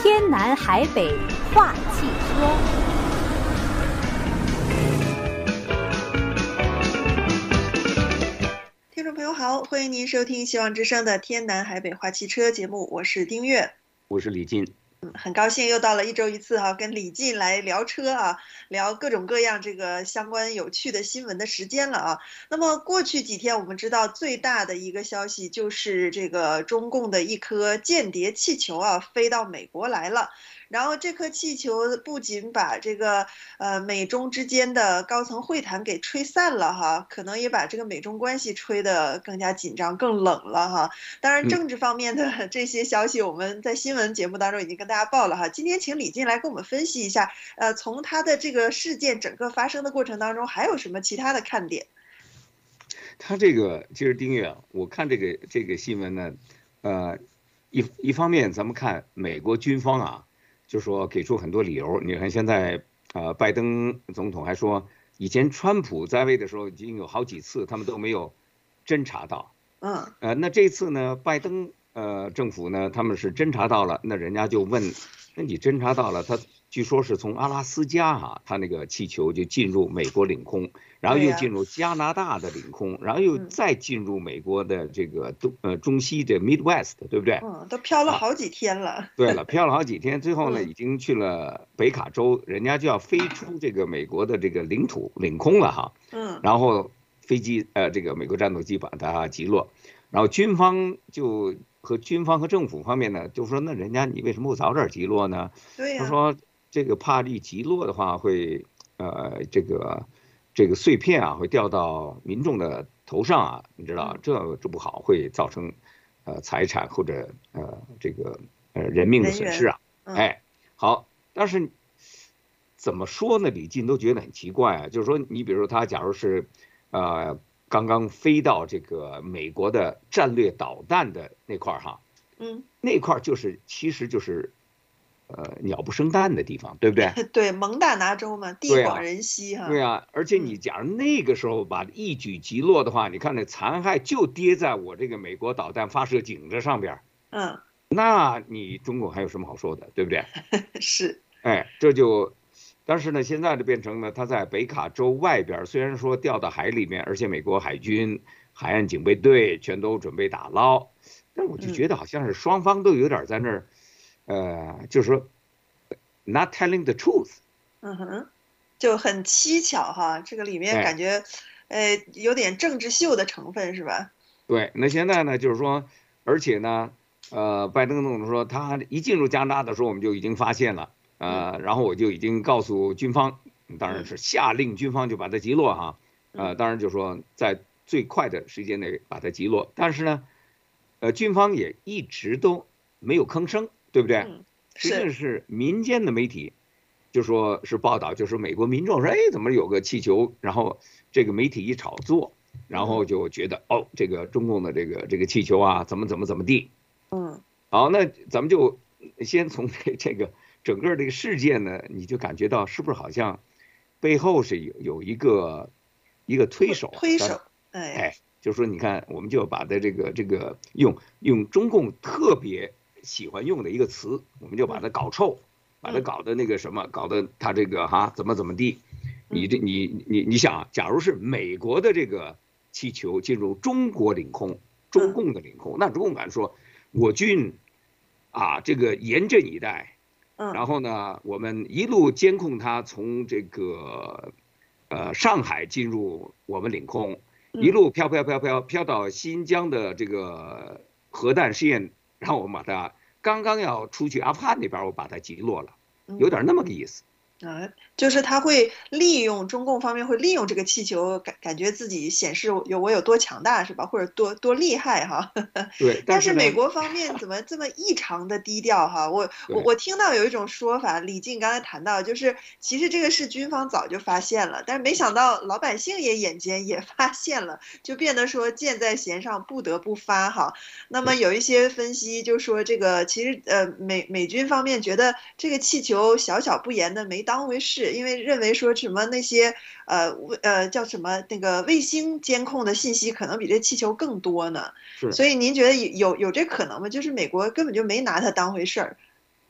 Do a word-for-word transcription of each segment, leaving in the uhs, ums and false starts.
天南海北话汽车。 听众朋友好，欢迎您收听希望之声的天南海北话汽车节目，我是丁月， 我是李进。 嗯，很高兴又到了一周一次哈、啊，跟李进来聊车啊，聊各种各样这个相关有趣的新闻的时间了啊。那么过去几天我们知道最大的一个消息就是这个中共的一颗间谍气球啊飞到美国来了。然后这颗气球不仅把这个呃美中之间的高层会谈给吹散了哈，可能也把这个美中关系吹得更加紧张、更冷了哈。当然，政治方面的这些消息我们在新闻节目当中已经跟大家报了哈。今天请李进来跟我们分析一下，呃，从他的这个事件整个发生的过程当中，还有什么其他的看点？ 他这个其实丁月，我看这个这个新闻呢，呃，一一方面咱们看美国军方啊。就说给出很多理由，你看现在呃，拜登总统还说，以前川普在位的时候已经有好几次他们都没有侦查到， 嗯， 呃，那这次呢，拜登呃政府呢，他们是侦查到了，那人家就问，那你侦查到了，他据说是从阿拉斯加哈、啊，他那个气球就进入美国领空，然后又进入加拿大的领空，然后又再进入美国的这个东呃中西的 Midwest， 对不对？ 嗯，都飘了好几天了。啊、 对了，飘了好几天，最后呢，已经去了北卡州，人家就要飞出这个美国的这个领土领空了哈。 嗯。 然后飞机呃，这个美国战斗机把它击落，然后军方就和军方和政府方面呢，就说那人家你为什么不早点击落呢？ 对呀、 他说这个怕一击落的话会呃这个这个碎片啊会掉到民众的头上啊，你知道这这不好，会造成呃财产或者呃这个呃人命的损失啊。 嗯、 哎，好，但是怎么说呢？李进都觉得很奇怪啊，就是说你比如说他假如是呃刚刚飞到这个美国的战略导弹的那块儿哈， 嗯， 那块儿就是其实就是呃鸟不生蛋的地方，对不对？ 对，蒙大拿州嘛，地广人稀哈。 对啊，啊而且你假如那个时候把一举击落的话，嗯、你看那残骸就跌在我这个美国导弹发射井这上边， 嗯， 那你中国还有什么好说的，对不对？ 是， 哎，这就。但是呢，现在就变成了它在北卡州外边，虽然说掉到海里面，而且美国海军、海岸警备队全都准备打捞，但我就觉得好像是双方都有点在那儿，呃，就是说 not telling the truth。 嗯哼，就很蹊跷哈，这个里面感觉， 哎、 呃，有点政治秀的成分是吧？ 对，那现在呢，就是说，而且呢，呃，拜登总统说他一进入加拿大的时候，我们就已经发现了。呃，然后我就已经告诉军方，当然是下令军方就把它击落哈，呃，当然就说在最快的时间内把它击落，但是呢，呃，军方也一直都没有吭声，对不对？实际上是民间的媒体就说是报道，就是美国民众说，哎，怎么有个气球？然后这个媒体一炒作，然后就觉得哦，这个中共的这个这个气球啊，怎么怎么怎么地。 嗯， 好，那咱们就先从这这个。整个这个事件呢，你就感觉到是不是好像背后是有有一个一个推手， 推手， 哎，哎，就是说你看，我们就把它这个这个用用中共特别喜欢用的一个词，我们就把它搞臭，把它搞的那个什么，搞得它这个哈怎么怎么地，你这你你你想啊，假如是美国的这个气球进入中国领空，中共的领空，那中共敢说我军啊这个严阵以待。然后呢，我们一路监控它从这个呃上海进入我们领空，一路飘飘飘飘飘到新疆的这个核弹试验，然后我们把它刚刚要出去阿富汗那边，我把它击落了，有点那么个意思。 啊，就是他会利用中共方面会利用这个气球，感感觉自己显示有我有多强大是吧？或者多多厉害哈？ 对。 但是美国方面怎么这么异常的低调哈？我我我听到有一种说法，李进刚才谈到，就是其实这个是军方早就发现了，但是没想到老百姓也眼尖也发现了，就变得说箭在弦上不得不发哈。那么有一些分析就说这个其实呃美美军方面觉得这个气球小小不言的没当。当回事，因为认为说什么那些呃呃叫什么那个卫星监控的信息可能比这气球更多呢，所以您觉得有有这可能吗？就是美国根本就没拿它当回事儿。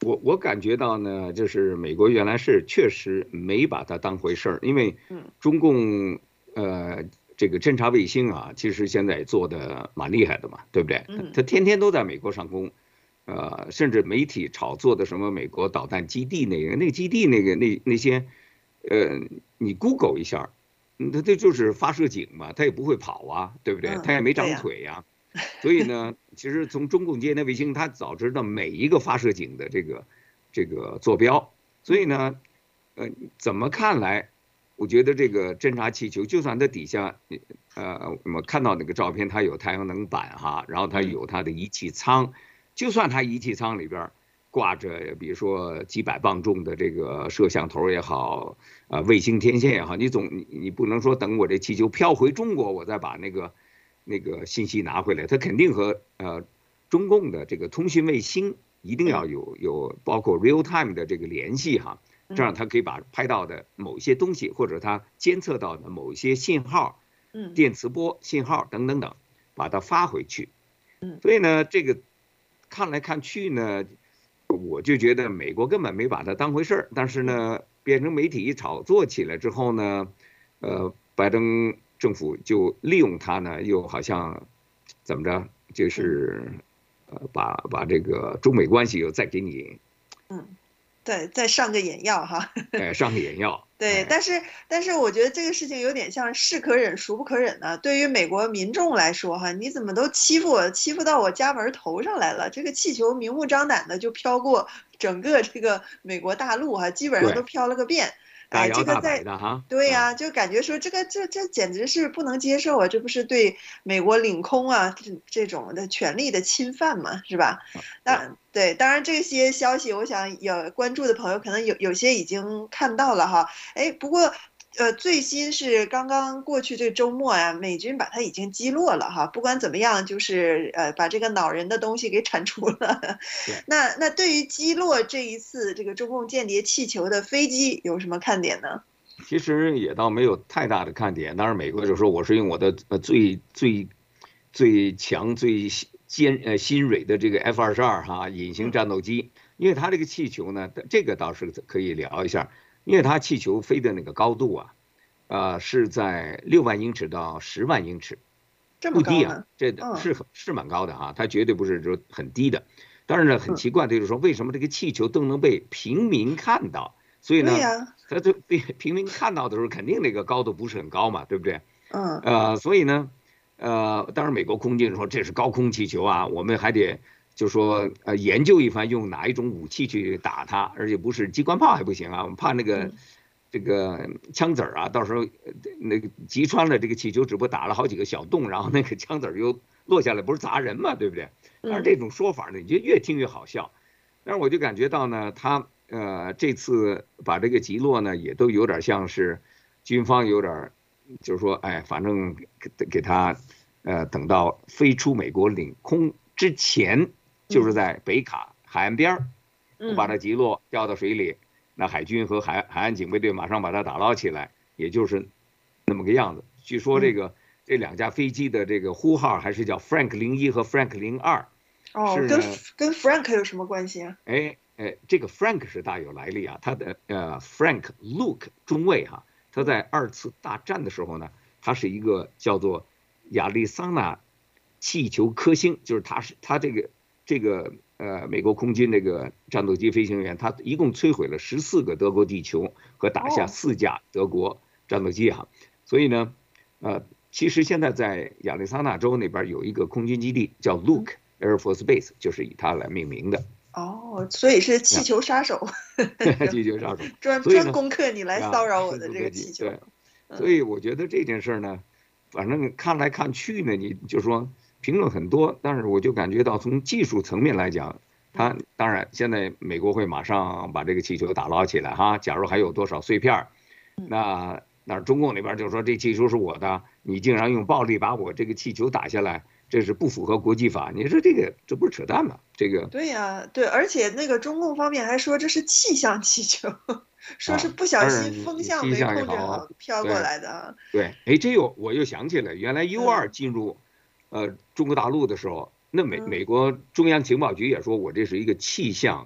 我我感觉到呢，就是美国原来是确实没把它当回事儿，因为中共呃这个侦察卫星啊，其实现在做的蛮厉害的嘛，对不对？他他天天都在美国上空，呃，甚至媒体炒作的什么美国导弹基地那个那个基地那个那那些，呃，你 Google 一下，它这就是发射井嘛，它也不会跑啊，对不对？它也没长腿呀。所以呢，其实从中共接那卫星，它早知道每一个发射井的这个这个坐标，所以呢，呃，怎么看来，我觉得这个侦察气球，就算它底下，呃，我们看到那个照片，它有太阳能板哈，然后它有它的仪器舱，就算它仪器舱里边挂着，比如说几百磅重的这个摄像头也好，呃，卫星天线也好，你总你你不能说等我这气球飘回中国，我再把那个。那个信息拿回来，它肯定和呃中共的这个通讯卫星一定要有有包括 real time 的这个联系哈，这样它可以把拍到的某些东西或者它监测到的某些信号，电磁波信号等等等，把它发回去。所以呢，这个看来看去呢，我就觉得美国根本没把它当回事儿，但是呢，变成媒体一炒作起来之后呢，呃，拜登。政府就利用它呢，又好像怎么着，就是呃，把把这个中美关系又再给你， 嗯，对，再上个眼药哈， 哎，上个眼药。 对，但是但是我觉得这个事情有点像是可忍孰不可忍呢。对于美国民众来说哈，你怎么都欺负我，欺负到我家门头上来了？这个气球明目张胆的就飘过整个这个美国大陆哈，基本上都飘了个遍。哎，这个在对呀、啊，就感觉说这个这这简直是不能接受啊！这不是对美国领空啊这这种的权利的侵犯嘛，是吧？当对，当然这些消息，我想有关注的朋友可能有有些已经看到了哈。哎，不过呃，最新是刚刚过去这周末呀、啊，美军把它已经击落了哈。不管怎么样，就是呃把这个恼人的东西给铲除了。那那对于击落这一次这个中共间谍气球的飞机有什么看点呢？ 其实也倒没有太大的看点。当然，美国就说我是用我的呃最最最强最尖呃新锐的这个 F 二十二哈隐形战斗机，因为它这个气球呢，这个倒是可以聊一下。因为它气球飞的那个高度啊，呃，是在六万英尺到十万英尺，不低啊，这是是蛮高的哈，它绝对不是说很低的。当然呢，很奇怪的就是说，为什么这个气球都能被平民看到？所以呢，它就被平民看到的时候，肯定那个高度不是很高嘛，对不对？ 嗯。 呃，所以呢，呃，当然美国空军说这是高空气球啊，我们还得。就说呃研究一番用哪一种武器去打它，而且不是机关炮还不行啊，我们怕那个这个枪子儿啊，到时候那个击穿了这个气球，只不过打了好几个小洞，然后那个枪子儿又落下来，不是砸人嘛，对不对？但是这种说法呢，你就越听越好笑。但是我就感觉到呢，他呃这次把这个击落呢，也都有点像是军方有点就是说，哎，反正给给他呃等到飞出美国领空之前。就是在北卡海岸边儿，我把它击落掉到水里，那海军和海海岸警备队马上把它打捞起来，也就是那么个样子。据说这个这两架飞机的这个呼号还是叫 Frank 零一和 Frank 零二。 哦，跟跟 Frank 有什么关系啊？ 哎哎，这个 Frank 是大有来历啊，他的呃 Frank Luke 中尉哈，他在二次大战的时候呢，他是一个叫做亚利桑那气球科星，就是他是他这个。这个呃，美国空军这个战斗机飞行员，他一共摧毁了十四个德国地球和打下四架德国战斗机哈。所以呢，呃，其实现在在亚利桑那州那边有一个空军基地叫 Luke Air Force Base，就是以它来命名的。 哦，所以是气球杀手。 气球杀手。 专专攻克你来骚扰我的这个气球。 对。所以我觉得这件事呢，反正看来看去呢，你就说。评论很多，但是我就感觉到从技术层面来讲，它当然现在美国会马上把这个气球打捞起来哈。假如还有多少碎片，那那中共那边就说这气球是我的，你竟然用暴力把我这个气球打下来，这是不符合国际法。你说这个这不是扯淡吗？这个对呀、啊，对，而且那个中共方面还说这是气象气球，说是不小心风向没控制好飘过来的。 对，哎，这又我又想起来，原来 U 二进入。呃，中国大陆的时候，那美美国中央情报局也说，我这是一个气象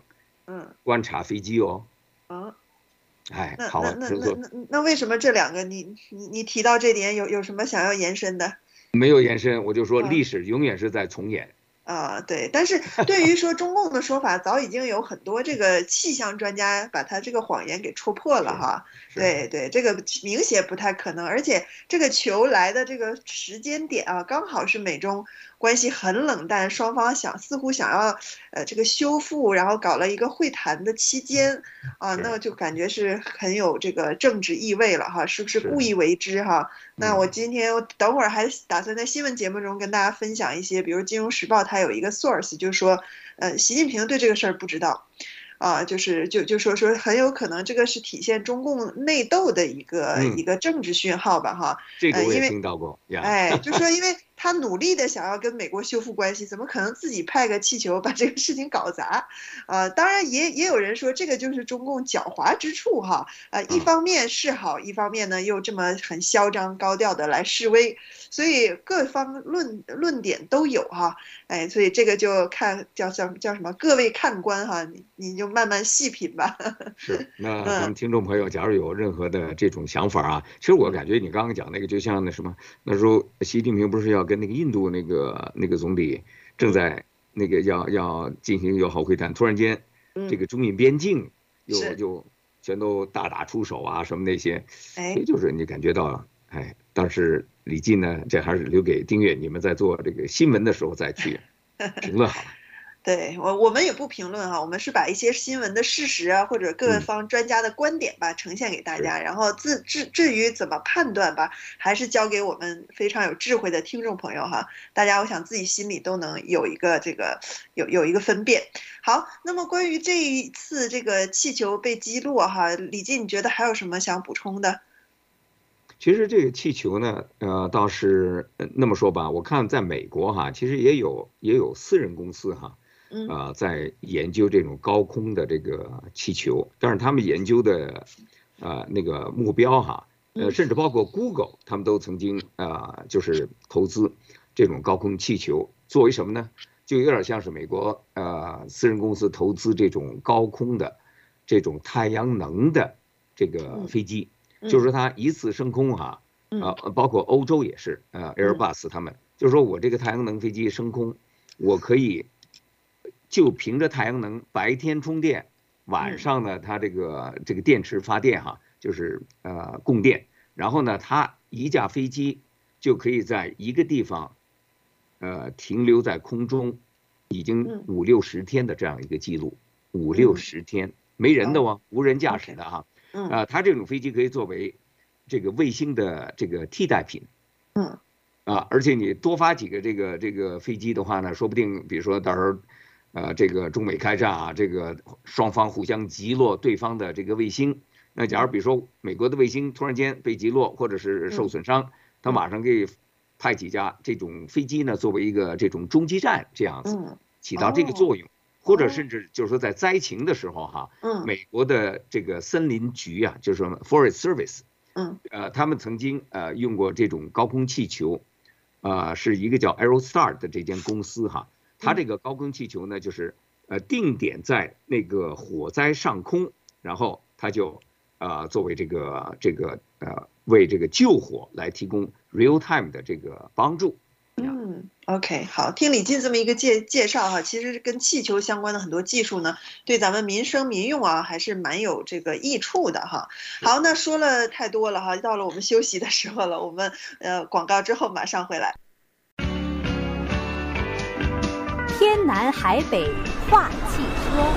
嗯， 观察飞机哦。 啊， 哎， 那好啊， 那那那这说那那为什么这两个你你你提到这点有有什么想要延伸的？ 没有延伸，我就说啊历史永远是在重演。 啊，对，但是对于说中共的说法，早已经有很多这个气象专家把他这个谎言给戳破了是哈。 是， 对对，这个明显不太可能，而且这个球来的这个时间点啊，刚好是美中关系很冷淡，双方想似乎想要呃这个修复，然后搞了一个会谈的期间啊，那是么就感觉是很有这个政治意味了哈，是不是故是， 意为之哈？那我嗯， 今天我等会儿还打算在新闻节目中跟大家分享一些，比如《金融时报》它有一个 source，就是说，呃，习近平对这个事儿不知道，啊，就是就就说说很有可能这个是体现中共内斗的一个一嗯， 个政治讯号吧，哈，呃， 这个我也因为听到过呀。 哎，就说因为他努力的想要跟美国修复关系，怎么可能自己派个气球把这个事情搞砸？啊，当然也也有人说这个就是中共狡猾之处哈，呃，一啊， 方面是好，一方面呢又这么很嚣张高调的来示威，所以各方论论点都有哈，哎，所以这个就看叫叫叫什么，各位看官哈，你你就慢慢细品吧。 是，那咱嗯们听众朋友，假如有任何的这种想法啊，其实我嗯感觉你刚刚讲那个，就像那什么，那时候习近平不是要跟那个印度那个那个总理正嗯在那个要要进行友好会谈，突然间这嗯， 个中印边境又是， 就全都大打出手啊，什么那些，所哎。 以就是你感觉到，哎，但是李进呢，这还是留给丁月你们在做这个新闻的时候再去评论好了。 对，我我们也不评论哈，我们是把一些新闻的事实啊，或者各嗯， 方专家的观点吧，呈现给大是家，然后自至至于怎么判断吧，还是交给我们非常有智慧的听众朋友哈，大家我想自己心里都能有一个这个有有一个分辨。好，那么关于这一次这个气球被击落哈，李进你觉得还有什么想补充的？ 其实这个气球呢，呃，倒是呃那么说吧，我看在美国哈，其实也有也有私人公司哈， 嗯呃，在研究这种高空的这个气球，但是他们研究的呃那个目标哈，呃， 嗯甚至包括 Google，他们都曾经呃就是投资这种高空气球，作为什么呢？就有点像是美国呃私人公司投资这种高空的这种太阳能的这个嗯飞机。就嗯是说它一次升空哈， 嗯呃，包括欧洲也是，呃嗯 ，Airbus 他们，就是说我这个太阳能飞机升空，我可以就凭着太阳能白天充电，晚嗯上呢它这个这个电池发电哈，就是呃供电，然后呢它一架飞机就可以在一个地方，呃停留在空中，已经嗯五六十天的这样一个记录，五六嗯， 十天没人的好哦，无人驾驶 ，OK， 的哈。 嗯啊，它这种飞机可以作为这个卫星的这个替代品嗯啊，而且你多发几个这个这个飞机的话呢，说不定比如说到时候，呃，这个中美开战啊，这个双方互相击落对方的这个卫星，那假如嗯比如说美国的卫星突然间被击落或者是受嗯损伤，他嗯马上可以派几架这种飞机呢，作为一个这种中继站这样子， 嗯， 起到这个哦作用。或者哦， 甚至就是说在灾情的时候哈， 嗯美国的这个森林局啊，就是说 Forest Service， 嗯呃，他们曾经呃用过这种高空气球，呃，是一个叫 Aerostar 的这间公司哈，它这嗯个高空气球呢，就是呃定点在那个火灾上空，然后它就呃作为这个这个呃为这个救火来提供 real time 的这个帮助。 嗯，OK，好，听李进这么一个介介绍哈，其实跟气球相关的很多技术呢，对咱们民生民用啊，还是蛮有这个益处的哈。好，那说了太多了哈，到了我们休息的时候了，我们呃广告之后马上回来。 天南海北话汽车。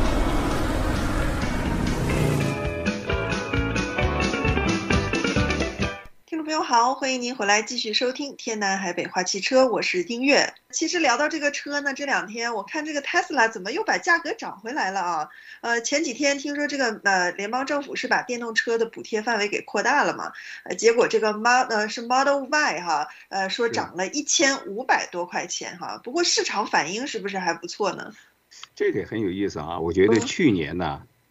听众朋友好，欢迎您回来继续收听天南海北话汽车，我是丁月。其实聊到这个车呢，这两天我看这个 Tesla 怎么又把价格涨回来了啊？呃，前几天听说这个呃联邦政府是把电动车的补贴范围给扩大了嘛，呃，结果这个 Mod 呃是 Model Y 哈，呃说涨了一千五百多块钱哈，不过市场反应是不是还不错呢？ 这个很有意思啊，我觉得嗯去年呢，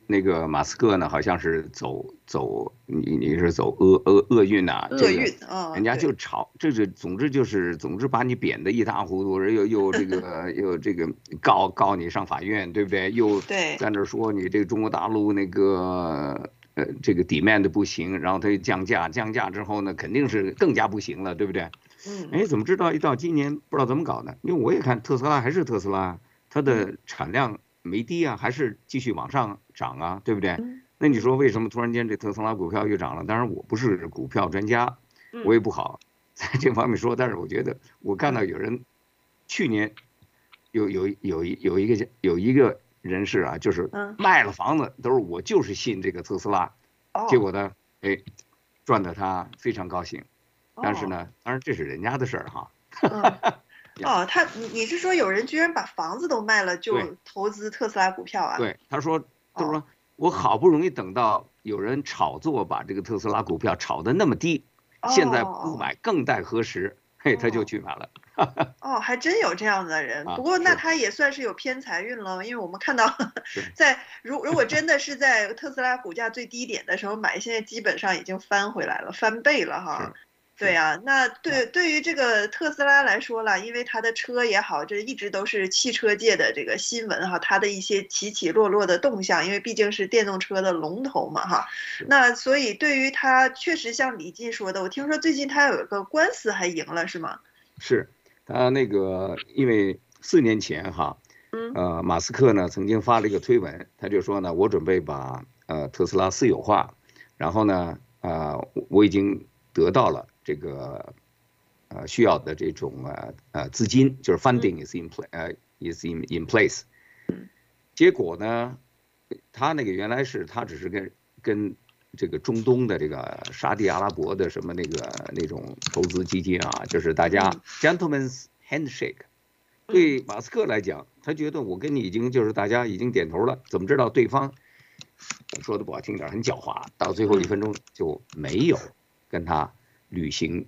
那个马斯克呢，好像是走走，你你是走厄厄厄运呐， 厄运啊， 人家就炒，这是总之就是总之把你贬得一塌糊涂，又又这个又这个告告你上法院，对不对？又在那说你这个中国大陆那个呃这个 demand 不行，然后他又降价，降价之后呢，肯定是更加不行了，对不对？ 嗯， 哎，怎么知道一到今年不知道怎么搞的？因为我也看特斯拉还是特斯拉，它的产量没低啊，还是继续往上涨啊，对不对？那你说为什么突然间这特斯拉股票又涨了？当然我不是股票专家，我也不好在这方面说，但是我觉得我看到有人去年有有有有一个有一个人士啊，就是卖了房子，都是我就是信这个特斯拉，结果呢，哎，赚得他非常高兴。但是呢，当然这是人家的事儿哈。 哦，他你你是说有人居然把房子都卖了就投资特斯拉股票啊？ 对，他说他说我好不容易等到有人炒作把这个特斯拉股票炒得那么低，现在不买更待何时？嘿，他就去买了。 哦，还真有这样的人。不过那他也算是有偏财运了，因为我们看到在如如果真的是在特斯拉股价最低点的时候买，现在基本上已经翻回来了，翻倍了哈。对呀，那对对于这个特斯拉来说了，因为它的车也好，这一直都是汽车界的这个新闻哈，它的一些起起落落的动向，因为毕竟是电动车的龙头嘛哈。那所以对于它，确实像李进说的，我听说最近他有一个官司还赢了，是吗？ 是，他那个因为四年前哈，呃，马斯克呢曾经发了一个推文，他就说呢，我准备把呃特斯拉私有化，然后呢，呃，我已经得到了这个呃需要的这种呃呃资金，就是 funding is in play 呃 is in in place。结果呢，他那个原来是他只是跟跟这个中东的这个沙地阿拉伯的什么那个那种投资基金啊，就是大家 gentleman's handshake。对马斯克来讲，他觉得我跟你已经就是大家已经点头了，怎么知道对方说的不好听点很狡猾，到最后一分钟就没有跟他履行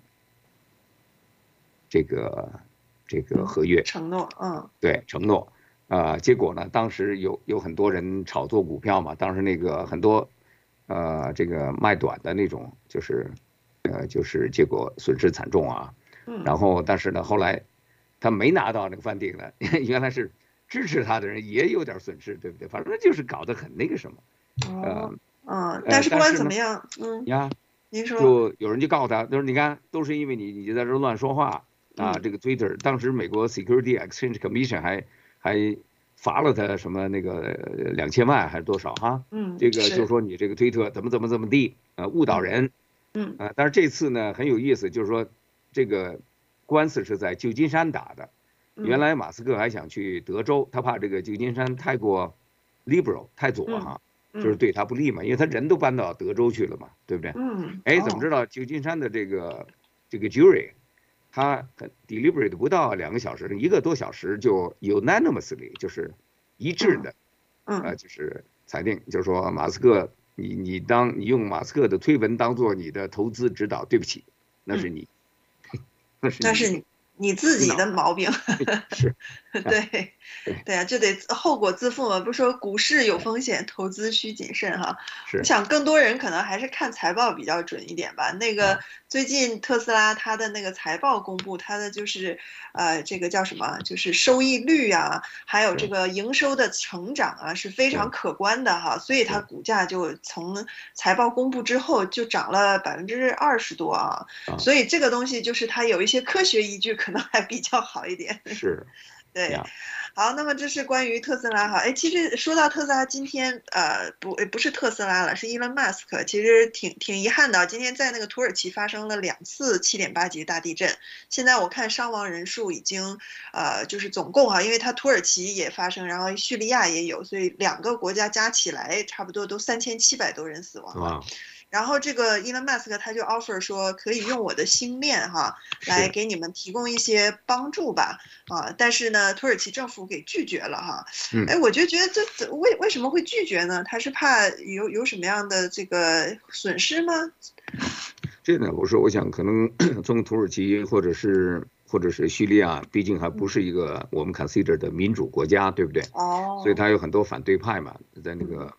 这个这个合约承诺，嗯， 对承诺，啊、呃，结果呢，当时有有很多人炒作股票嘛，当时那个很多呃这个卖短的那种，就是呃就是结果损失惨重啊，然后但是呢后来他没拿到那个翻顶了，原来是支持他的人也有点损失，对不对？反正就是搞得很那个什么， 呃嗯，但是不管怎么样，嗯呀。 您说， 就有人就告诉他，他说你看，都是因为你你在这乱说话啊。这个 Twitter 当时美国 Security Exchange Commission 还还罚了他什么那个两千万还是多少哈？ 嗯， 这个就说你这个推特怎么怎么怎么地，呃，误导人。 嗯啊，但是这次呢很有意思，就是说这个官司是在旧金山打的。原来马斯克还想去德州，他怕这个旧金山太过 liberal 太左哈。就是对他不利嘛，因为他人都搬到德州去了嘛，对不对？ 嗯。 哎，怎么知道旧金山的这个这个 jury， 他很 deliberate 不到两个小时，一个多小时就 unanimously 就是一致的， 嗯， 呃，就是裁定，就是说马斯克，你你当你用马斯克的推文当做你的投资指导，对不起，那是你， 那是那是你。你自己的毛病是， 对，对啊，就得后果自负嘛。不是说股市有风险，投资需谨慎哈。我想更多人可能还是看财报比较准一点吧。那个最近特斯拉它的那个财报公布，它的就是呃这个叫什么，就是收益率啊，还有这个营收的成长啊是非常可观的哈。所以它股价就从财报公布之后就涨了百分之二十多啊。所以这个东西就是它有一些科学依据。可能还比较好一点， 是， 对，好，那么这是关于特斯拉哈，哎，其实说到特斯拉，今天呃不不是特斯拉了，是伊隆马斯克，其实挺挺遗憾的，今天在那个土耳其发生了两次七点八级大地震，现在我看伤亡人数已经呃就是总共哈，因为它土耳其也发生，然后叙利亚也有，所以两个国家加起来差不多都三千七百多人死亡了。然后这个伊隆马斯克他就 offer 说可以用我的星链哈来给你们提供一些帮助吧啊，但是呢土耳其政府给拒绝了哈，哎，我就觉得这为为什么会拒绝呢？他是怕有有什么样的这个损失吗？ 这呢，我说我想可能从土耳其或者是或者是叙利亚，毕竟还不是一个我们 consider 的民主国家，对不对？ 哦， 所以他有很多反对派嘛，在那个。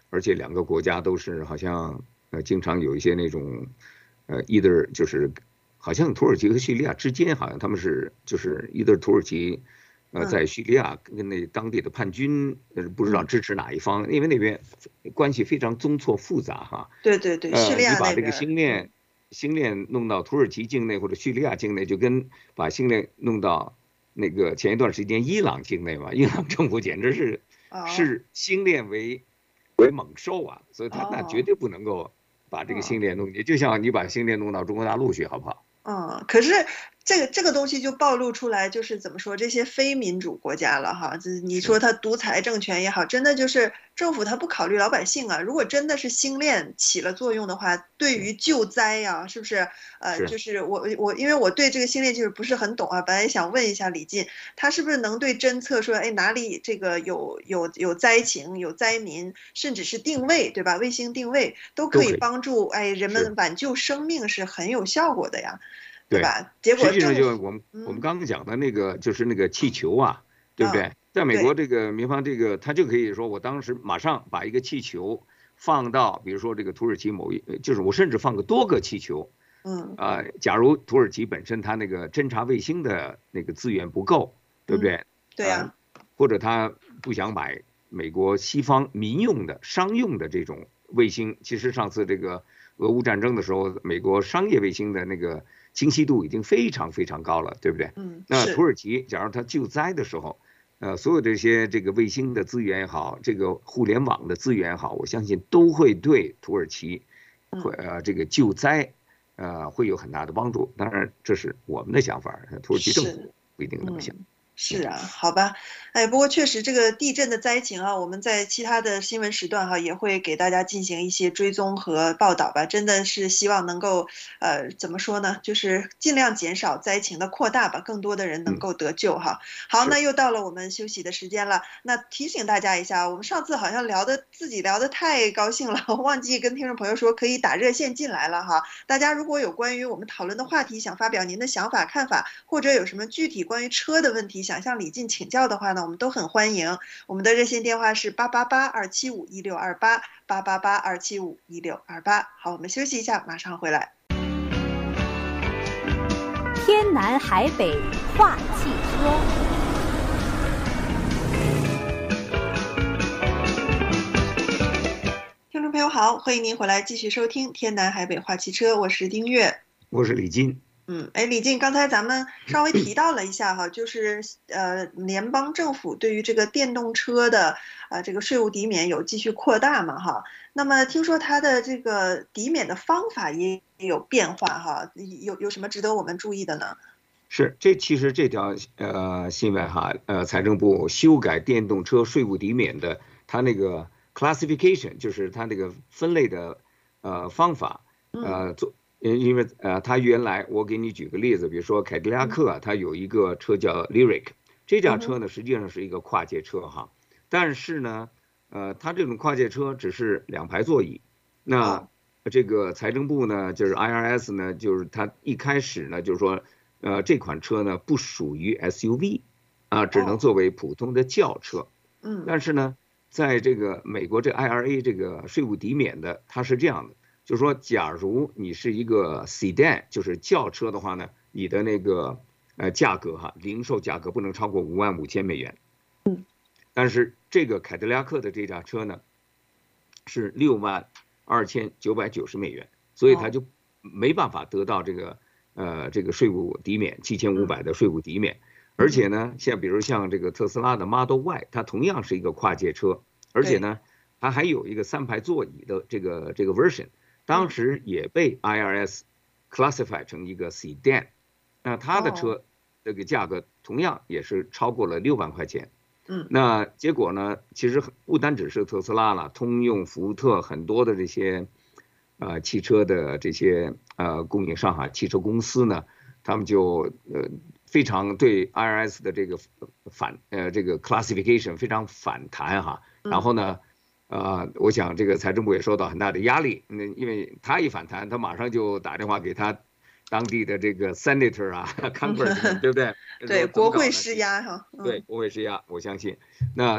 而且两个国家都是好像呃经常有一些那种呃 either 就是好像土耳其和叙利亚之间好像他们是就是 either 土耳其呃在叙利亚跟那当地的叛军呃不知道支持哪一方，因为那边关系非常综错复杂哈。 对对对，叙利亚那边。呃， 你把这个星链星链弄到土耳其境内或者叙利亚境内，就跟把星链弄到那个前一段时间伊朗境内嘛，伊朗政府简直是视星链为为猛兽啊，所以他那绝对不能够把这个星链弄进，就像你把星链弄到中国大陆去，好不好？ 嗯，可是这个这个东西就暴露出来，就是怎么说，这些非民主国家了哈，就是你说它独裁政权也好，真的就是政府它不考虑老百姓啊。如果真的是星链起了作用的话，对于救灾呀，是不是？呃，就是我我因为我对这个星链就是不是很懂啊，本来想问一下李进，他是不是能对侦测说，哎哪里这个有有有灾情、有灾民，甚至是定位，对吧？卫星定位都可以帮助哎人们挽救生命，是很有效果的呀。对吧？结果实际上就我们我们刚刚讲的那个就是那个气球啊，对不对？在美国这个民方这个他就可以说，我当时马上把一个气球放到，比如说这个土耳其某一，就是我甚至放个多个气球， 嗯啊，假如土耳其本身它那个侦察卫星的那个资源不够，对不对？ 对呀。 或者他不想买美国西方民用的商用的这种卫星，其实上次这个俄乌战争的时候，美国商业卫星的那个清晰度已经非常非常高了，对不对？ 嗯， 那土耳其假如它救灾的时候，呃，所有这些这个卫星的资源也好，这个互联网的资源也好，我相信都会对土耳其会呃这个救灾呃会有很大的帮助。当然，这是我们的想法，土耳其政府不一定那么想。 是啊，好吧，哎，不过确实这个地震的灾情啊，我们在其他的新闻时段哈也会给大家进行一些追踪和报道吧。真的是希望能够，呃，怎么说呢，就是尽量减少灾情的扩大吧，更多的人能够得救哈。好，那又到了我们休息的时间了。那提醒大家一下，我们上次好像聊的自己聊得太高兴了，忘记跟听众朋友说可以打热线进来了哈。大家如果有关于我们讨论的话题，想发表您的想法看法，或者有什么具体关于车的问题，想向李进请教的话呢，我们都很欢迎。我们的热线电话是八八八二七五一六二八八八八二七五一六二八。好，我们休息一下，马上回来。 天南海北话汽车。 听众朋友好，欢迎您回来继续收听天南海北话汽车，我是丁月， 我是李进。 嗯，哎，李进，刚才咱们稍微提到了一下哈，就是呃，联邦政府对于这个电动车的呃这个税务抵免有继续扩大嘛哈。那么听说它的这个抵免的方法也有变化哈，有有什么值得我们注意的呢？ 是，这其实这条呃新闻哈，呃，财政部修改电动车税务抵免的它那个 classification， 就是它那个分类的呃方法，呃做。因为呃，它原来我给你举个例子，比如说凯迪拉克，它有一个车叫 Lyric， 这架车呢实际上是一个跨界车哈，但是呢，呃，它这种跨界车只是两排座椅，那这个财政部呢，就是 I R S 呢，就是它一开始呢就是说，呃，这款车呢不属于 S U V， 啊，只能作为普通的轿车， 嗯， 但是呢，在这个美国这 I R A 这个税务抵免的，它是这样的。就是说，假如你是一个 sedan， 就是轿车的话呢，你的那个呃价格哈，零售价格不能超过五万五千美元。 嗯。 但是这个凯迪拉克的这架车呢，是六万二千九百九十美元，所以它就没办法得到这个呃这个税务抵免七千五百的税务抵免。而且呢，像比如像这个特斯拉的 Model Y， 它同样是一个跨界车，而且呢，它还有一个三排座椅的这个这个 version。当时也被 I R S classify 成一个 sedan， 那它的车这个价格同样也是超过了六万块钱。 嗯， 那结果呢，其实不单只是特斯拉了，通用、福特很多的这些呃汽车的这些呃供应商哈，汽车公司呢，他们就呃非常对 I R S 的这个反呃这个 classification 非常反弹哈，然后呢。呃，我想这个财政部也受到很大的压力，那因为他一反弹，他马上就打电话给他当地的这个 senator 啊 ，congressman， 对不对？ 对，国会施压哈。 对，国会施压，我相信。那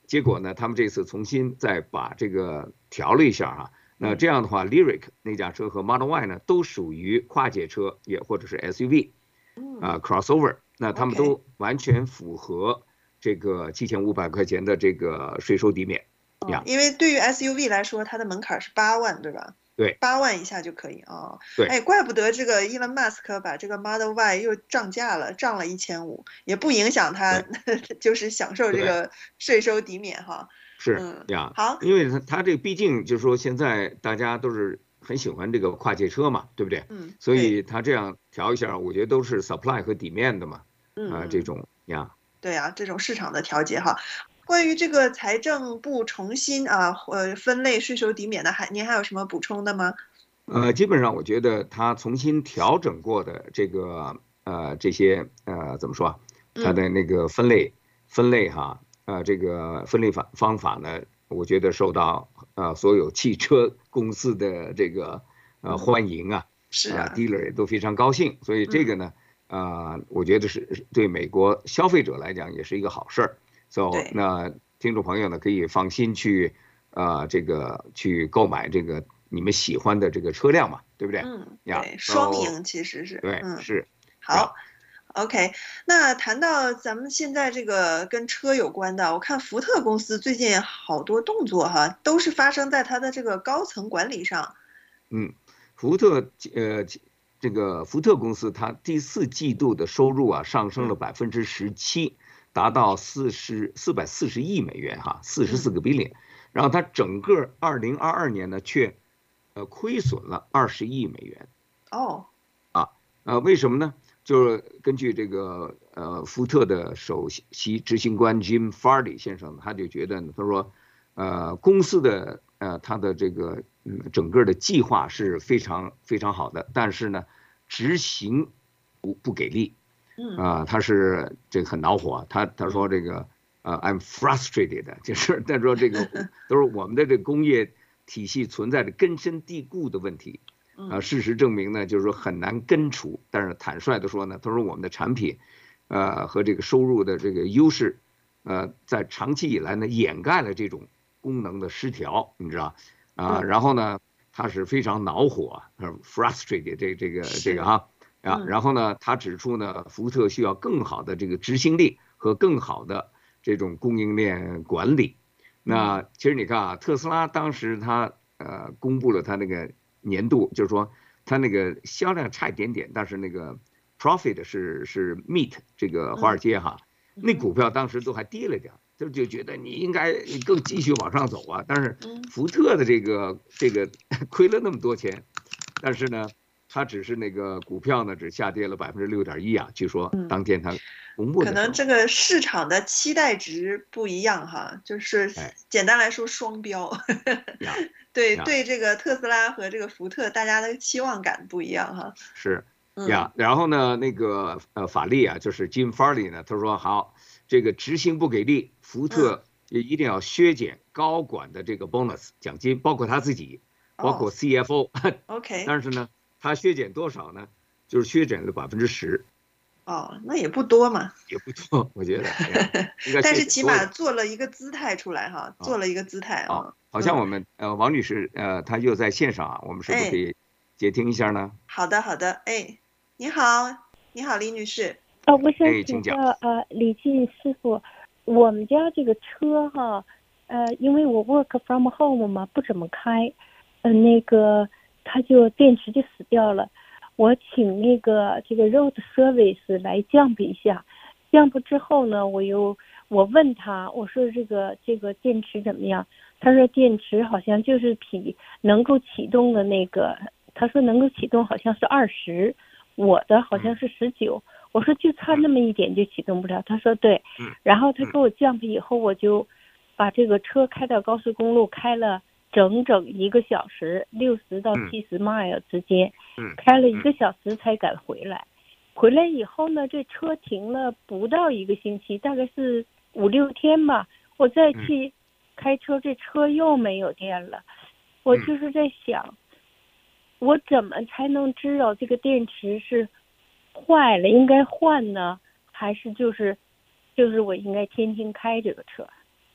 结果呢，他们这次重新再把这个调了一下啊。那这样的话 ，Lyriq 那架车和 Model Y 呢，都属于跨界车，也或者是 S U V， 啊 crossover， 那他们都完全符合这个七千五百块钱的这个税收抵免。 哦，因为对于 S U V 来说，它的门槛是八万，对吧？ 对， 八万以下就可以啊。 对， 哎，怪不得这个 Elon Musk 把这个 Model Y 又涨价了，涨了一千五，也不影响他就是享受这个税收抵免哈。 是嗯呀， 好， 因为他他这毕竟就是说现在大家都是很喜欢这个跨界车嘛，对不对？ 嗯， 所以他这样调一下，我觉得都是 supply 和 demand 的嘛， 嗯啊这种呀。 对啊，这种市场的调节哈。关于这个财政部重新啊呃分类税收抵免的，还您还有什么补充的吗？ 呃，基本上我觉得他重新调整过的这个呃这些呃怎么说啊，它的那个分类、嗯、分类哈呃这个分类法方法呢，我觉得受到呃所有汽车公司的这个呃欢迎啊， 是啊 ，dealer 也都非常高兴，所以这个呢啊、嗯呃、我觉得是对美国消费者来讲也是一个好事儿。So 那听众朋友呢可以放心去呃这个去购买这个你们喜欢的这个车辆嘛，对不对？ 嗯，对，双赢其实是对， 嗯是好。OK， 那谈到咱们现在这个跟车有关的，我看福特公司最近好多动作哈，都是发生在它的这个高层管理上。 嗯，福特呃这个福特公司它第四季度的收入啊上升了百分之十七。达到四十四百四十亿美元哈，四十四个 billion，、嗯、然后它整个二零二二年呢却呃亏损了二十亿美元。 哦， 啊呃为什么呢？就是根据这个呃福特的首席执行官 Jim Farley 先生，他就觉得呢，他说呃公司的呃他的这个嗯整个的计划是非常非常好的，但是呢执行不不给力。啊、呃，他是这个很恼火，他他说这个呃 ，I'm frustrated， 就是他说这个都是我们的这个工业体系存在着根深蒂固的问题，啊、呃，事实证明呢，就是说很难根除。但是坦率的说呢，他说我们的产品，呃和这个收入的这个优势，呃，在长期以来呢掩盖了这种功能的失调，你知道啊、呃，然后呢，他是非常恼火，他说 frustrated 这这个这个哈。啊，然后呢，他指出呢，福特需要更好的这个执行力和更好的这种供应链管理。那其实你看啊，特斯拉当时他呃公布了他那个年度，就是说他那个销量差一点点，但是那个 profit 是是 meet 这个华尔街哈，那股票当时都还跌了点，就就觉得你应该更继续往上走啊。但是福特的这个这个亏了那么多钱，但是呢。它只是那个股票呢，只下跌了百分之六点一啊。据说当天它公布的、 嗯、可能这个市场的期待值不一样哈，就是简单来说双标。对对，这个特斯拉和这个福特，大家的期望感不一样哈。 是呀，然后呢，那个呃法力啊，就是 Jim Farley 呢，他说好，这个执行不给力，福特也一定要削减高管的这个 bonus 奖金，包括他自己，包括 C F O。OK， 但是呢。他削减多少呢？就是削减了百分之十。 哦，那也不多嘛。 也不多，我觉得。 但是起码做了一个姿态出来哈，哦、做了一个姿态啊、哦。 好像我们、嗯、呃王女士呃她又在线上啊，我们是不是可以接听一下呢？ 哎、好的好的，哎，你好，你好李女士。 呃，我想请教呃李进师傅，我们家这个车哈，呃，因为我 work from home 嘛，不怎么开，呃，那个。它就电池就死掉了，我请那个这个 road service 来降补一下，降补之后呢，我又我问他，我说这个这个电池怎么样？他说电池好像就是比能够启动的那个，他说能够启动好像是二十，我的好像是十九，我说就差那么一点就启动不了，他说对，然后他给我降补以后，我就把这个车开到高速公路开了。整整一个小时，六十到七十 mile 之间，开了一个小时才敢回来。回来以后呢，这车停了不到一个星期，大概是五六天吧。我再去开车，这车又没有电了。我就是在想，我怎么才能知道这个电池是坏了应该换呢，还是就是就是我应该天天开这个车？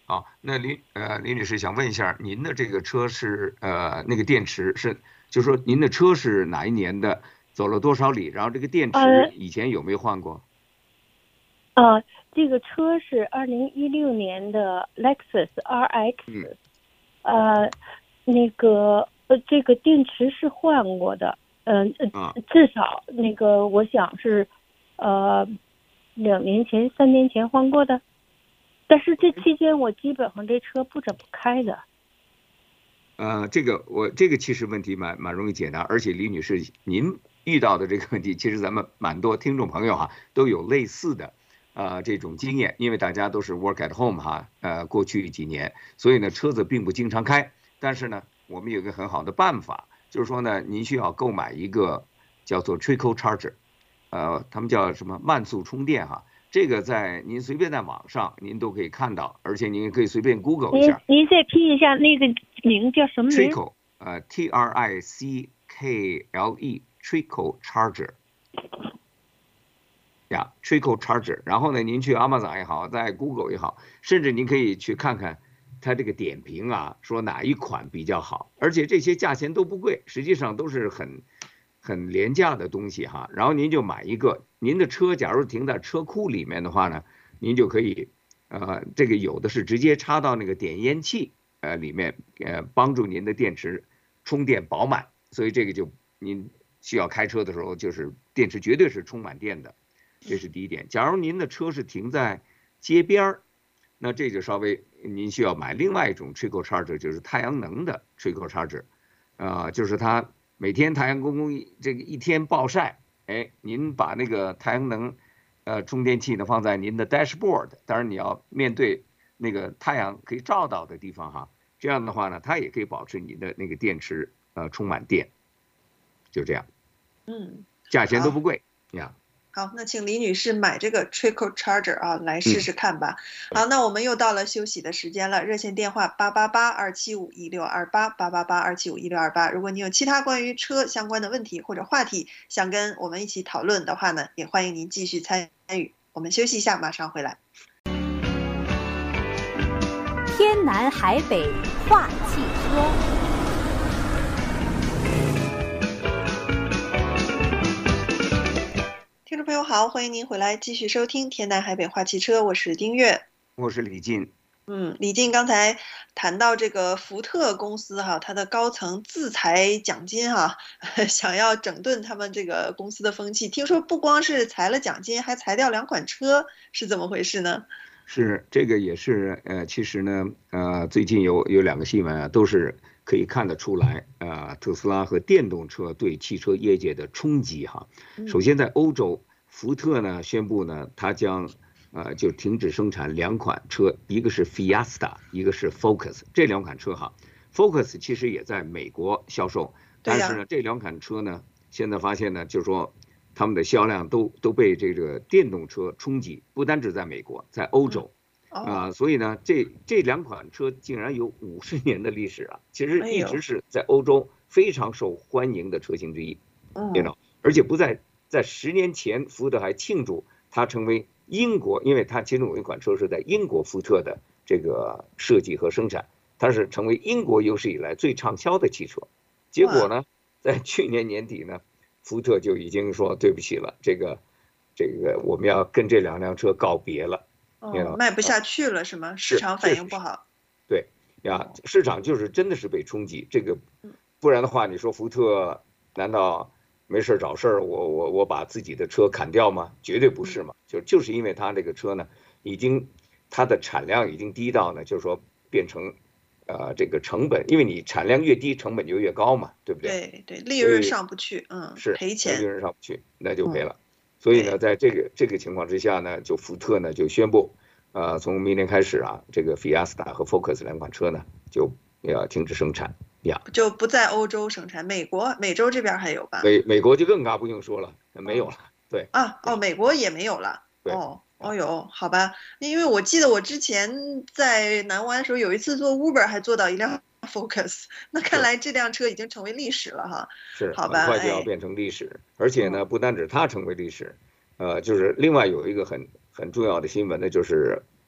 好，那李呃李女士想问一下，您的这个车是呃那个电池是，就是说您的车是哪一年的，走了多少里，然后这个电池以前有没有换过？ 啊、呃，这个车是二零一六年的 Lexus R X，嗯、呃，那个呃这个电池是换过的，嗯、呃、 啊， 至少那个我想是呃两年前三年前换过的。但是这期间我基本上这车不怎么开的。 呃，这个我这个其实问题蛮蛮容易解答，而且李女士您遇到的这个问题，其实咱们蛮多听众朋友哈都有类似的呃这种经验，因为大家都是 work at home 哈，呃过去几年，所以呢车子并不经常开，但是呢我们有一个很好的办法，就是说呢您需要购买一个叫做 Trickle Charger， 呃他们叫什么慢速充电哈。这个在您随便在网上您都可以看到，而且您也可以随便 Google 一下。 您您再拼一下那个名叫什么名 ？Trickle， 呃 ，T R I C K L E，Trickle Charger。呀 ，Trickle Charger。然后呢，您去 Amazon 也好，在 Google 也好，甚至您可以去看看它这个点评啊，说哪一款比较好，而且这些价钱都不贵，实际上都是很。很廉价的东西哈，然后您就买一个，您的车假如停在车库里面的话呢，您就可以，呃，这个有的是直接插到那个点烟器呃里面，呃，帮助您的电池充电饱满，所以这个就您需要开车的时候，就是电池绝对是充满电的，这是第一点。假如您的车是停在街边儿，那这就稍微您需要买另外一种 Trickle Charger， 就是太阳能的 Trickle Charger， 啊、呃，就是它。每天太阳公公这个一天暴晒，哎，您把那个太阳能呃充电器呢放在您的 dashboard， 当然你要面对那个太阳可以照到的地方哈，这样的话呢，它也可以保持你的那个电池呃充满电，就这样， 嗯， 价钱都不贵呀。 好，那请李女士买这个 Trickle Charger 啊，来试试看吧。嗯、好，那我们又到了休息的时间了，热线电话八八八二七五一六二八八八八二七五一六二八。如果你有其他关于车相关的问题或者话题想跟我们一起讨论的话呢，也欢迎您继续参与。我们休息一下，马上回来。 天南海北话汽车。 听众朋友好，欢迎您回来继续收听天南海北话汽车，我是丁月， 我是李进。 嗯，李进刚才谈到这个福特公司哈，它的高层自裁奖金哈，想要整顿他们这个公司的风气，听说不光是裁了奖金，还裁掉两款车，是怎么回事呢？ 是这个也是呃，其实呢呃，最近有有两个新闻啊，都是可以看得出来啊、呃，特斯拉和电动车对汽车业界的冲击哈。首先在欧洲，福特呢宣布呢，它将呃就停止生产两款车，一个是 Fiesta， 一个是 Focus， 这两款车哈 ，Focus 其实也在美国销售，但是呢这两款车呢，现在发现呢，就是说。他们的销量都都被这个电动车冲击，不单只在美国，在欧洲，啊、嗯呃，所以呢，这这两款车竟然有五十年的历史啊，其实一直是在欧洲非常受欢迎的车型之一，嗯，而且不在在十年前，福特还庆祝它成为英国，因为它其中有一款车是在英国福特的这个设计和生产，它是成为英国有史以来最畅销的汽车，结果呢，在去年年底呢。福特就已经说对不起了，这个，这个我们要跟这两辆车告别了， 哦，卖不下去了是吗？市场反应不好。 对呀，市场就是真的是被冲击，这个，不然的话，你说福特难道没事找事儿，我我我把自己的车砍掉吗？绝对不是嘛，就就是因为它这个车呢，已经它的产量已经低到呢，就是说变成。呃，这个成本，因为你产量越低，成本就越高嘛，对不对？ 对对，利润上不去，嗯， 是赔钱， 利润上不去，那就赔了。嗯、所以呢，在这个这个情况之下呢，就福特呢就宣布，呃，从明年开始啊，这个 Fiesta 和 Focus 两款车呢就要停止生产呀， 就不在欧洲生产，美国、美洲这边还有吧？ 美美国就更加不用说了，没有了。对啊，哦，美国也没有了。哦。哦哟，好吧，因为我记得我之前在南湾的时候，有一次坐 Uber 还坐到一辆 Focus， 那看来这辆车已经成为历史了哈。 是， 好吧， 很快就要变成历史，哎、而且呢，不单止它成为历史，呃，就是另外有一个很很重要的新闻呢，就是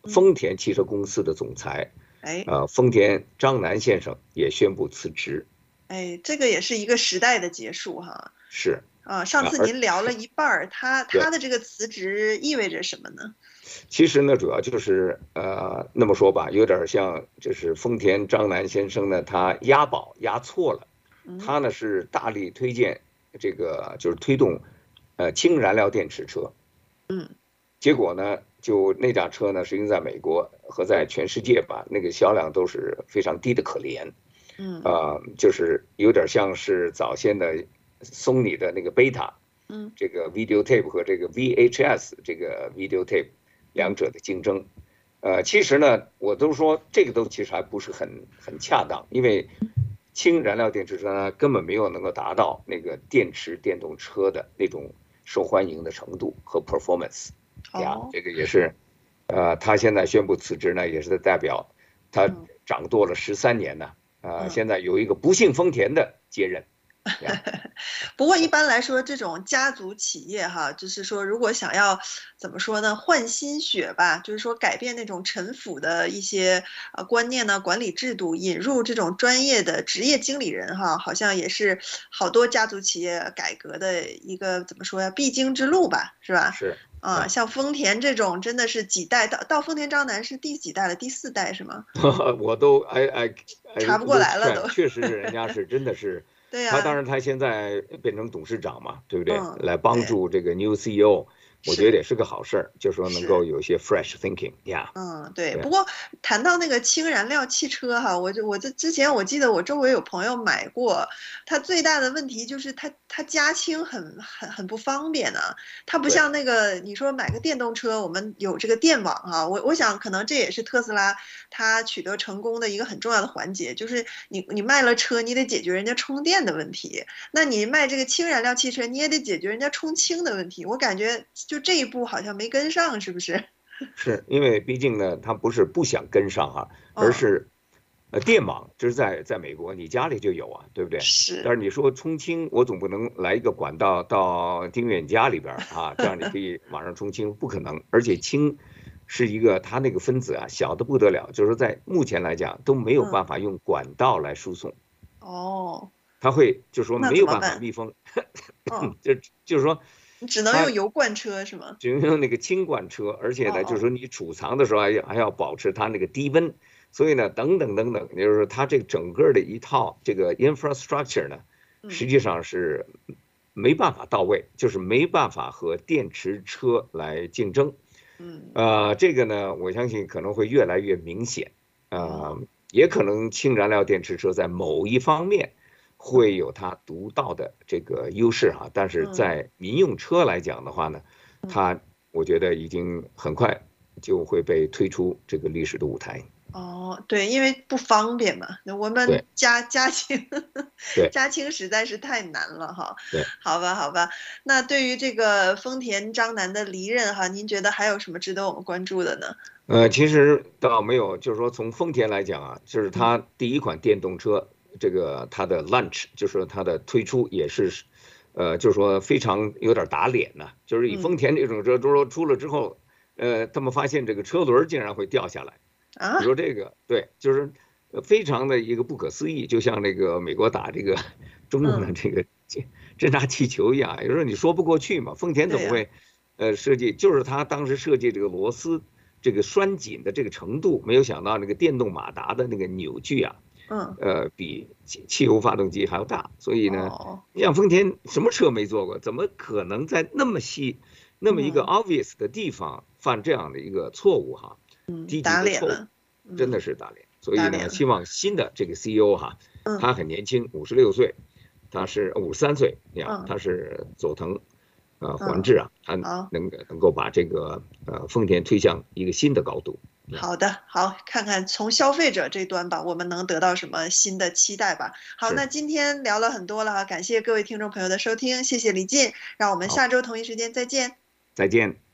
丰田汽车公司的总裁， 哎， 呃，丰田章男先生也宣布辞职。 哎，这个也是一个时代的结束哈。 是啊，上次您聊了一半儿，他他的这个辞职意味着什么呢？ 其实呢，主要就是呃，那么说吧，有点像就是丰田章男先生呢，他押宝押错了，他呢是大力推荐这个就是推动呃氢燃料电池车， 嗯， 结果呢，就那辆车呢，实际上在美国和在全世界吧，那个销量都是非常低的可怜， 嗯， 呃，就是有点像是早先的松尼的那个贝塔， 嗯， 这个 video tape 和这个 V H S 这个 video tape 两者的竞争，呃，其实呢，我都说这个都其实还不是很很恰当，因为氢燃料电池车呢根本没有能够达到那个电池电动车的那种受欢迎的程度和 performance 呀，这个也是，呃，他现在宣布辞职呢，也是代表他掌舵了十三年呢，呃，现在有一个不幸丰田的接任。 不过一般来说，这种家族企业哈，就是说，如果想要怎么说呢，换新血吧，就是说改变那种陈腐的一些呃观念呢、管理制度，引入这种专业的职业经理人哈，好像也是好多家族企业改革的一个怎么说呀，必经之路吧，是吧？ 是啊，像丰田这种真的是几代到到丰田章男是第几代了？第四代是吗？ 我都哎哎查不过来了都， 确实是人家是真的是。 对呀、 他当然，他现在变成董事长嘛，对不对？ 嗯、 来帮助这个 new C E O，我觉得也是个好事儿，就说能够有一些 fresh thinking 呀。 嗯，对。不过谈到那个氢燃料汽车哈，我就我这之前我记得我周围有朋友买过，它最大的问题就是它它加氢很很很不方便呢、啊。它不像那个你说买个电动车，我们有这个电网哈，我我想可能这也是特斯拉它取得成功的一个很重要的环节，就是你你卖了车，你得解决人家充电的问题，那你卖这个氢燃料汽车，你也得解决人家充氢的问题。我感觉就这一步好像没跟上，是不是？ 是因为毕竟呢，他不是不想跟上哈、啊，而是，呃，电网就是在在美国，你家里就有啊，对不对？ 是。 但是你说充氢，我总不能来一个管道到丁远家里边啊，这样你可以网上充氢，不可能。而且氢是一个它那个分子啊，小的不得了，就是在目前来讲都没有办法用管道来输送。 哦。 它会就是说没有办法密封，就就是说。 你只能用油罐车是吗？ 只能用那个氢罐车，而且呢，就是说你储藏的时候还要还要保持它那个低温，所以呢，等等等等，就是说它这个整个的一套这个 infrastructure 呢，实际上是没办法到位，就是没办法和电池车来竞争。 嗯， 呃，这个呢，我相信可能会越来越明显，呃，也可能氢燃料电池车在某一方面。会有它独到的这个优势哈，但是在民用车来讲的话呢，它我觉得已经很快就会被推出这个历史的舞台。 哦，对，因为不方便嘛，我们加加氢，加氢实在是太难了哈。 对， 好吧，好吧。那对于这个丰田章男的离任哈，您觉得还有什么值得我们关注的呢？ 呃，其实倒没有，就是说从丰田来讲啊，就是它第一款电动车。这个它的 launch 就是它的推出也是，呃，就是说非常有点打脸呢、啊。就是以丰田这种车，就是说出了之后，呃，他们发现这个车轮竟然会掉下来。 啊， 你说这个对，就是非常的一个不可思议，就像那个美国打这个中共的这个侦察气球一样，有时候你说不过去嘛。丰田怎么会，呃，设计就是他当时设计这个螺丝这个拴紧的这个程度，没有想到那个电动马达的那个扭矩啊。 嗯， 呃，比汽油发动机还要大，所以呢，你像丰田什么车没做过，怎么可能在那么细、那么一个 obvious 的地方犯这样的一个错误哈？ 嗯， 低级的错误，真的是打脸。所以呢，希望新的这个 C E O 哈，他很年轻，五十六岁，他是五十三岁呀，他是佐藤呃环治啊，他能能够把这个呃丰田推向一个新的高度。 好的，好，看看从消费者这端吧，我们能得到什么新的期待吧。好，那今天聊了很多了哈，感谢各位听众朋友的收听，谢谢李进，让我们下周同一时间再见。 再见。